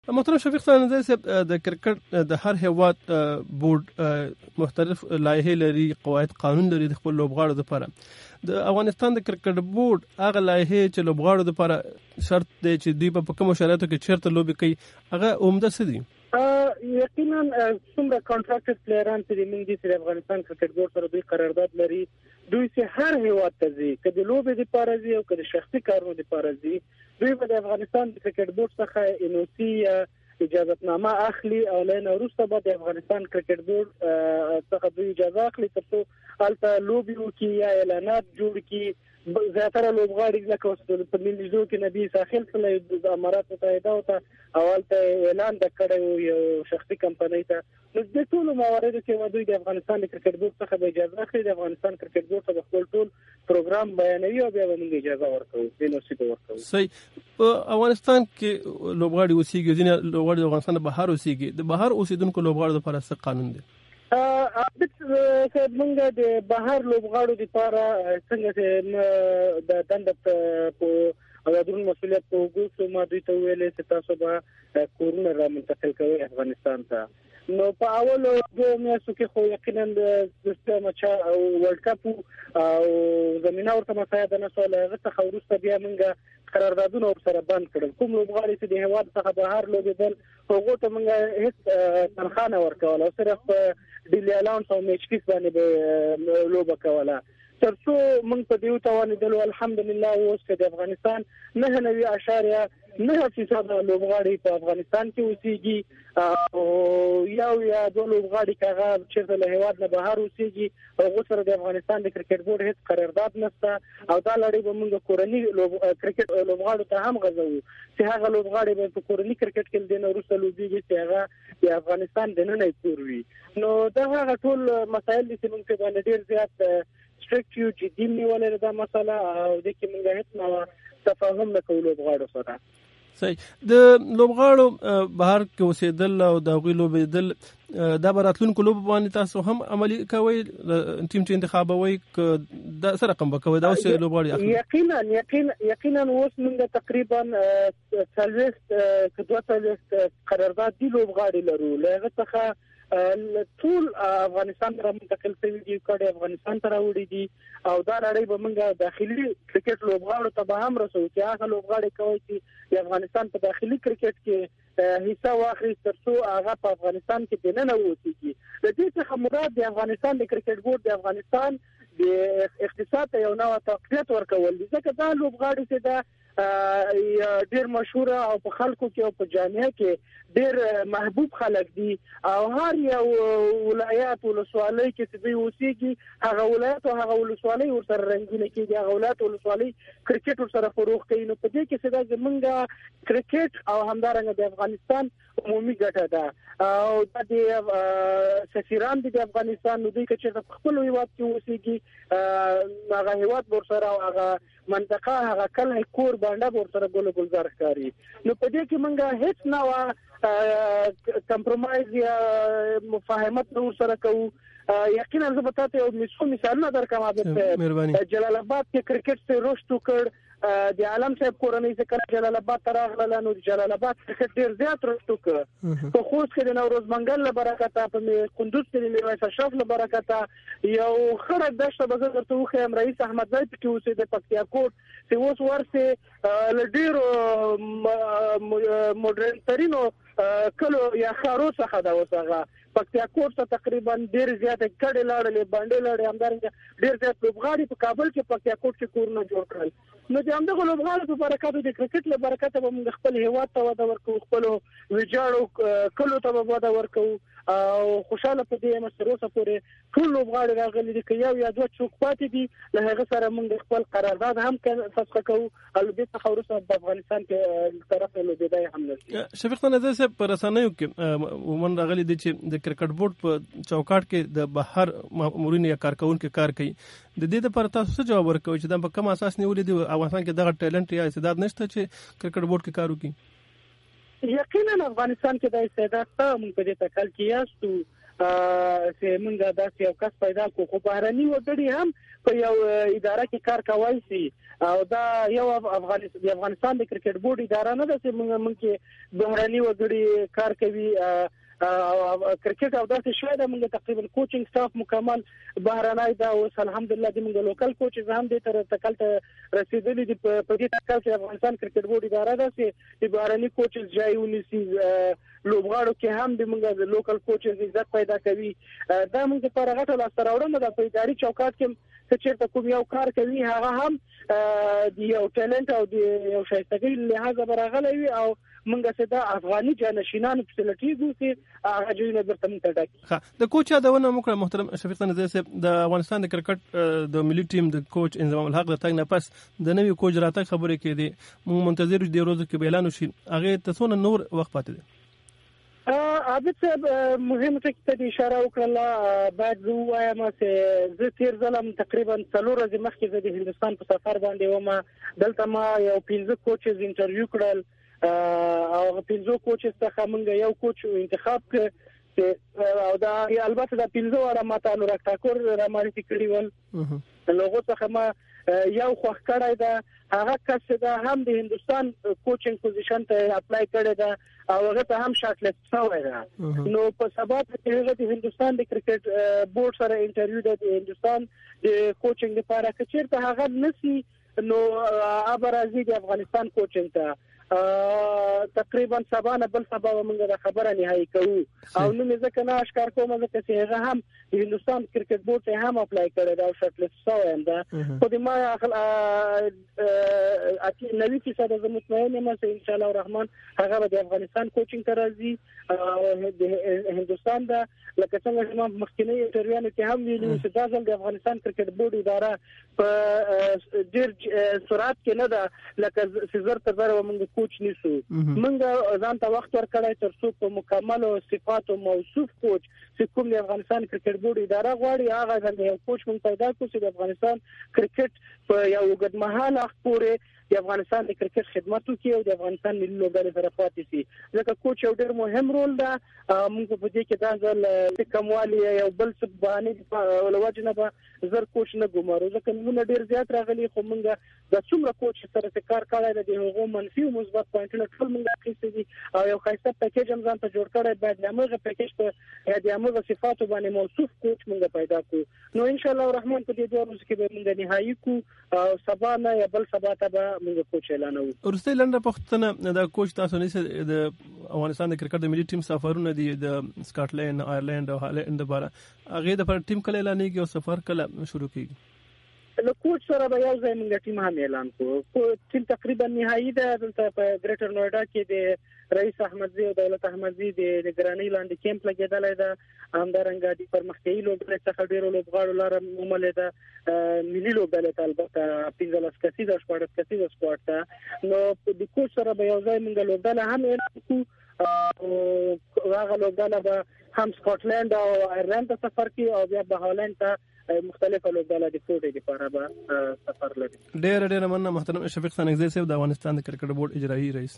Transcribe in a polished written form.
محترم شفیق سانزی صاحب، د کرکټ د هر هیواد بورډ مختلف لایحې لري، قواعد قانون لري د خپل لوبغاړو لپاره. د افغانستان د کرکټ بورډ هغه لایحې چې لوبغاړو لپاره شرط دی چې دوی په کومو شرایطو کې چیرته لوبي کوي، هغه عمده څه دي؟ یقینا څومره کانټراکټډ پلیران چې موږ د افغانستان کرکټ بورډ سره دوی قرارداد لري، دوی چې هر هیواد ته ځي، که د لوبې لپاره ځي او که د شخصي کارونو لپاره ځي، دوی به د افغانستان د کرکټ بورډ څخه NOC یا اجازهنامه اخلي او لنه وروسته به د افغانستان کرکټ بورډ څخه دوی اجازه اخلي ترڅو هلته لوبي وکړي یا اعلانات جوړ کړي. زیاتره لوبغاړي لکه اوس په ملي جوړ کې نبی ساحل ته د امارات متحده ته اولته اعلان کړی یو شخصي کمپنۍ ته. نو د ټول مواردو کې دوی د افغانستان د کرکټ بورډ څخه به اجازه اخلي، د افغانستان کرکټ بورډ څخه خپل ټول پروګرام بیانوي او بیا به موږ اجازه ورکوو، NOC به ورکوو. صحیح. په افغانستان کې لوبغاړي اوسېږي، ځینې لوبغاړي د افغانستان بهر اوسېږي، د بهر اوسېدونکو لوبغاړو لپاره څه قانون دی؟ موږ د بهر لوبغاړو لپاره څنګه چې د دنده په او درون مسؤلیت په وګورو ما دوی ته ویلې چې تاسو به کورونه را منتقل کوئ افغانستان ته. نو په اول دوه میاشتو کې خو یقینا د مچا او ورلد کپ او زمينه ورته مساعده نه سول، هغه څخه وروسته بیا موږ قراردادونه سره بند کړل. کوم لوبغاړي چې د هیواد څخه بهر لوبېدل هغه ته موږ هیڅ تنخواه ورکول او صرف ډیلی الاونس او میچ فیس باندې لوبه کوله، ترڅو موږ په دې توانیدلو الحمدلله اوس د افغانستان 9.9% لوبغاړي په افغانستان کې اوسېږي او یا دوه لوبغاړي هغه چې له هیواد نه بهر اوسېږي او سره د افغانستان د کرکټ بورډ هیڅ قرارداد نشته او دا لړۍ به موږ کورني کرکټ لوبغاړو ته هم غځو چې هغه لوبغاړي به په کورني کرکټ کې د وروسته لوبيږي چې هغه د افغانستان د نن پور وي. نو دا هغه ټول مسایل چې موږ په باندې ډیر زیات سټریکټ یو جدي نیولې دا مسله او د کې موږ هیڅ نو تفاهم نه کوو لوبغاړو سره. صحیح. د لوبغاړو بهر کې اوسېدل او د هغوی لوبېدل دا به راتلونکو لوبو باندې تاسو هم عملي کوئ، ټیم چې انتخابوئ دا څه رقم به کوئ؟ دا اوس لوبغاړي اخلي یقینا اوس موږ تقریبا 40 قرارداد دي لوبغاړي لرو، له څخه ټول افغانستان ته منتقل شوي دي، کډه افغانستان ته راوړي دي او دا لړۍ به موږ داخلي کرکټ لوبغاړو ته به هم رسو چې هغه لوبغاړي کوي چې د افغانستان په داخلي کرکټ کې حصہ واخلي ترڅو هغه په افغانستان کې دننه ووسیږي. د دې څخه مراد د افغانستان د کرکټ بورډ د افغانستان د اقتصاد ته یو نوې تقویت ورکول دي، ځکه دا لوبغاړي چې دا ډیر مشهور او په خلکو کې او په جامعه کې ډیر محبوب خلک دي او هر یو ولایت ولسوالۍ کې چې دوی اوسېږي هغه ولایت او هغه ولسوالۍ ورسره رنګینه کېږي، هغه ولایت ولسوالۍ کرکټ ورسره فروغ کوي. نو په دې کې چې دا زمونږ کرکټ او همدارنګه د افغانستان عمومي ګټه ده او د سفیران د افغانستان نو دوی چې خپل هیواد کې اوسېږي هغه هیواد ورسره او هغه منطقه هغه کله کور باندې ورسره ګل ګلزار ښکاري. نو په دې کې موږ هیڅ نه کمپرمایز یا مفاهمت نور سره کوو. یقینا زه به تاسو یو مثالونه درکوم. جلال آباد کې کرکټ سره رشد وکړ، د عالم صاحب کورنۍ څخه جلال آباد ته راغله، نو جلال آباد کرکټ ډیر زیات رشد وکړ. په خوست کې د نوروز منګل له برکته، په کندوز کې د میرویس اشرف له برکته یو خړک دشته به درته وخیم رئیس احمد زای پکې اوسېده، پکتیا کوټ چې اوس ورسه لډیرو موډرن ترینو کلو یا خارو څخه دا وسغه پکتیا کوټ ته تقریبا ډیر زیات کډې لاړلې باندې لاړې همدارنګه ډیر زیات لوبغاړي په کابل کې پکتیا کوټ کې کورونه جوړ کړل. نو د همدغه لوبغاړو په برکت د کرکټ له برکته به موږ خپل هیواد ته وده ورکوو، خپل ویجاړو کلو ته به وده ورکوو او خوشاله په دې مسروسه پورې ټول لوبغاړي راغلي دي که یو یا دوه څوک پاتې دي له هغه سره موږ خپل قرارداد هم فسخ کوو او د دې څخه وروسته په افغانستان کې طرف له لوبېدای هم نشي. شفیق نظر صاحب په رسنیو کې عموما راغلي دي چې د کرکټ بورډ په چوکاټ کې د بهر مامورین یا کارکونکو کار کوي، د دې لپاره تاسو څه جواب ورکوئ چې دا په کوم اساس نیولې دي افغانستان کې دغه ټیلنټ یا استعداد نشته چې کرکټ بورډ کې کار وکړي؟ یقینا افغانستان کې د استعداد ته موږ په دې تکل کې یاستو چې موږ داسې یو کس پیدا کو خو بهرني وګړي هم په یو اداره کې کار کوي سي او دا یو افغانستان د کرکټ بورډ اداره نه ده چې موږ کې بهرني وګړي کار کوي کرکټ او داسې شوی دا موږ تقریبا کوچینګ سټاف مکمل بهرنۍ دا اوس الحمدلله د موږ لوکل کوچز هم د تر تکل ته رسیدلي دي په دې تکل چې افغانستان کرکټ بورډ اداره ده چې د بهرني کوچز ځای ونیسي لوبغاړو کې هم د موږ د لوکل کوچز عزت پیدا کوي دا موږ لپاره غټه لاسته راوړنه ده په اداري چوکاټ کې چې کوم یو کار کوي هغه هم د یو ټالنت او د یو شایستګۍ لحاظ برغلې وي او موږ څه د افغاني جانشینانو فسیلیټي ګوسي هغه جوړه برته موږ ټاکي د کوچ یادونه مو کړه محترم شفیق نظر صاحب د افغانستان د کرکټ د ملي ټیم د کوچ انضمام الحق د تګ نه پس د نوې کوچ راتګ خبرې کې دي موږ منتظر دي ورځو کې به اعلان وشي هغه تاسو نور وخت پاتې دي عابد صاحب مهمه ټکی ته اشاره وکړه بعد زه وایم چې زه تیر ځلم تقریبا 3 ورځې مخکې د هندستان په سفر باندې وم دلته ما یو 15 کوچز انټرویو کړل او 15 کوچز څخه موږ یو کوچ انتخاب کړ او دا البته د 15 وړه ماته انوراګ ټاکور را معرفي کړی ول لوګو څخه ما یو خوښ کړی دا هغه کس دا هم د هندستان کوچینګ پوزیشن ته اپلای کړی دا او هغه ته هم شارټ لیست شوی دا نو په سبب چې د هندستان د کرکټ بورډ سره انټرویو د هندستان د کوچینګ لپاره کچیرته هغه نسی نو ابرازي د افغانستان کوچینګ ته تقریبا سبا نه بل سبا موږ د خبره نهایی کوو او نو مې ځکه نه اشکار کوم چې هغه هم د هندستان کرکټ بورډ ته هم اپلای کړی دا شارټ لیست شوی دا خو د ما اته 90% د مطمئن یم چې ان شاء الله الرحمن هغه د افغانستان کوچینګ ته راځي د هندستان دا لکه څنګه چې ما مخکینی انټرویو کې هم ویلي چې دا ځل د افغانستان کرکټ بورډ اداره په ډیر سرعت کې نه ده لکه سيزر تر زره موږ کوچ نیسو موږ ځان ته وخت ورکړی تر څو په مکمل او صفات او موصوف کوچ چې کوم د افغانستان کرکټ بورډ اداره غواړي هغه د یو کوچ موږ پیدا کړو چې د افغانستان کرکټ په یو اوږدمهاله پورې د افغانستان د کرکټ خدمت وکړي او د افغانستان ملي لوبډلې سره پاتې شي ځکه کوچ یو ډېر مهم رول ده موږ په دې کې دا ځل کموالي یو بل څه باندې ولوجه نه به زر کوچ نه ګمارو ځکه موږ ډېر زیات راغلي خو موږ د څومره کوچ سره کار کړی دی هغه منفي او مثبت پوینټونه ټول موږ اخیستي دي او یو خاصه پیکیج هم ځان ته جوړ کړی باید هغه پیکیج ته د هغه صفاتو باندې موصوف کوچ موږ پیدا کړو نو ان شاء الله الرحمن په دې دوه ورځو کې به موږ نهایی کو او سبا نه یا بل سبا ته به موږ کوچ اعلانوو ورسته لنډه پښتنه د کوچ تاسو نه د افغانستان د کرکټ د ملي ټیم سفرونه دي د سکاټلند آیرلند او هالند لپاره هغه د پر ټیم کله اعلانېږي او سفر کله شروع کیږي نو کوچ سره به یو ځای موږ ټیم هم اعلان کوو ټیم تقریبا نهایی ده دلته په ګریټر نوئیډا کې د رئیس احمدزي او دولت احمدزي د نگرانۍ لاندې کیمپ لګیدلی ده همدارنګه د پرمختیایي لوبډلې څخه ډېرو لوبغاړو لاره موملې ده ملي لوبډلې ته البته 15 کسیزه 14 کسیزه سکواډ ته نو د کوچ سره به یو ځای موږ لوبډله هم اعلان کوو او هغه لوبډله به هم سکاټلند او آیرلند ته سفر کوي او بیا به هالند ته مختلفه لوبډله د فوټ لپاره به سفر لري ډېر مننه محترم شفیق نظر صاحب د افغانستان د کرکټ بورډ اجرایی رئیس